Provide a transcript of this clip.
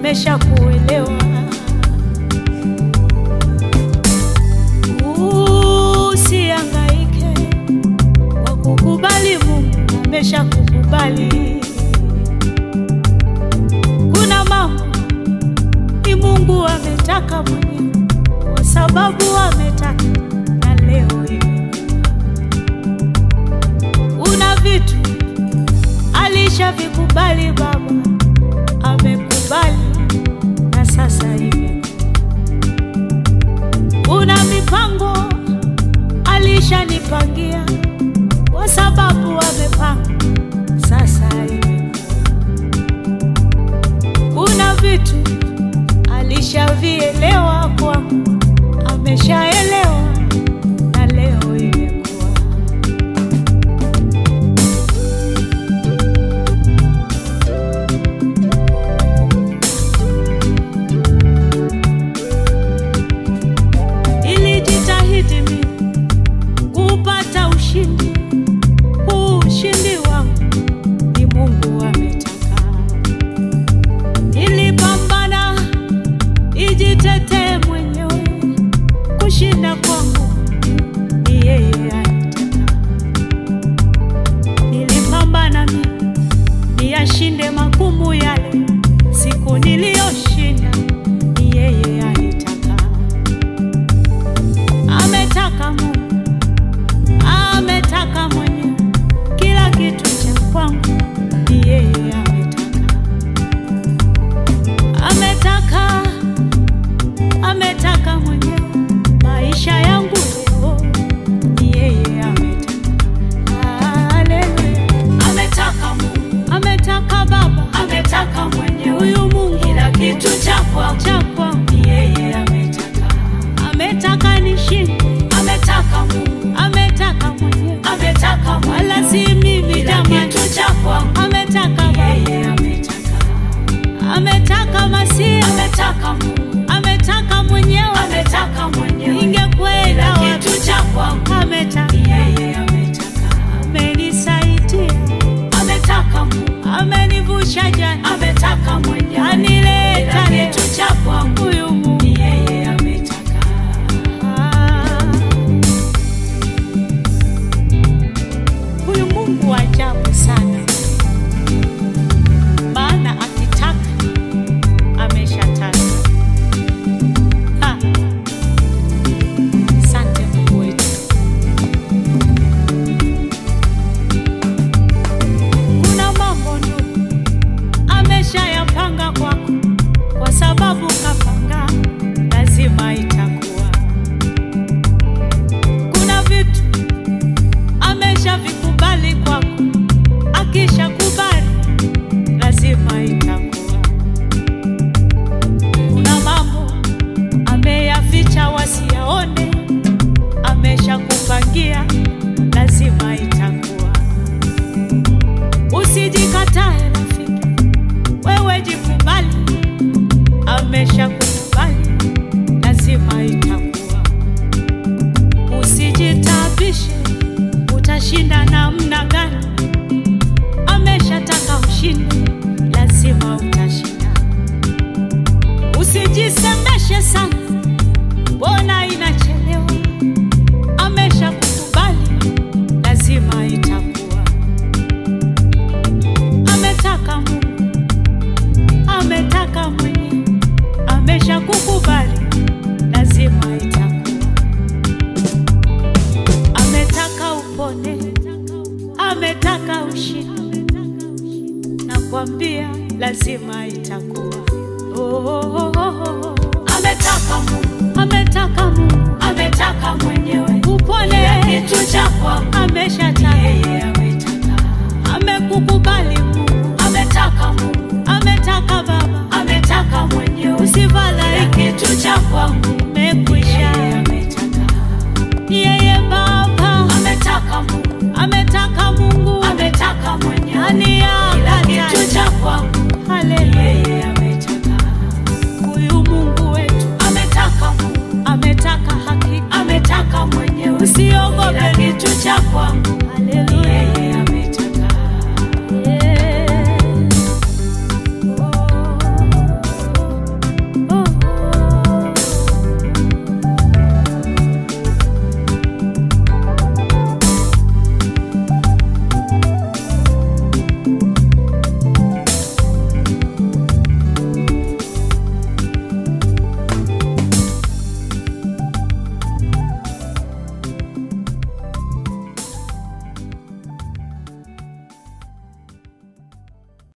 ameshakuelewa. Usihangaike kwa kukubali, Mungu ameshakukubali. Kuna mambo ni Mungu ametaka mwenyewe, kwa sababu ametaka na leo imekuwa. Una vitu alishavikubali, Baba amekubali na sasa imekuwa. Una mipango alishanipangia, kwa sababu amepanga sasa imekuwa. Una vitu alishavielewa kwangu, ameshaelewa na leo imekuwa. Nilijitahidi mimi kupata ushindi, ushindi wangu ni Mungu ametaka. Nilipambana nijitetee mwenyewe, kushinda kwangu ni yeye alitaka. Nilipambana mimi niyashinde magumu yale, siku niliyoshinda ni yeye alitaka. Ametaka Mungu, ametaka mwenyewe, kila kitu cha kwangu ni yeye ametaka. Ametaka, ametaka mwenyewe, maisha yangu leo ni yeye ametaka. Haleluya. Ametaka Mungu, ametaka Baba, ametaka mwenyewe, huyu Mungu, kila kitu cha kwangu ni yeye ametaka. Ametaka nishinde, ametaka Mungu, ametaka mwenyewe, ametaka mwenyewe, wala si mimi jamani, kitu cha kwangu ametaka yeye ametaka. Ametaka Masia, ametaka Mungu, ametaka mwenyewe, ametaka mwenyewe, ingekwenda kitu cha kwangu ametaka yeye ametaka. Amenisaidia, ametaka Mungu, amenivusha jana, ametaka mwenyewe, anileta kitu cha kwangu, huyu Mungu yeye ametaka. Huyu Mungu ajabu sana, maana akitaka ameshataka. Asante Mungu wetu. Kuna mambo ndugu ameshayapanga kwako, kwa sababu kapanga lazima itakuwa. Kuna vitu ameshavikubali kwako, akishakubali lazima itakuwa. Kuna mambo ameyaficha wasiyaone, ameshakupangia lazima itakuwa. Usijikatae rafiki, wewe jikubali, ameshakukubali lazima itakuwa. Usijitabishe utashinda namna gani, ameshataka ushinde lazima utashinda. Usijisemeshe sana, mbona inachelewa, ameshakukubali lazima itakuwa. Ametaka Mungu, ametaka mwenyewe, ameshakukubali lazima itakuwa. Ametaka upone, ametaka ushinde, nakwambia lazima itakuwa. Ametaka Mungu, ametaka Mungu, ametaka mwenyewe, upone kitu cha kwangu ameshataka yeye ametaka. Amekukubali Mungu, ametaka Mungu, ametaka Baba, ametaka mwenyewe, usifadhaike kitu cha kwangu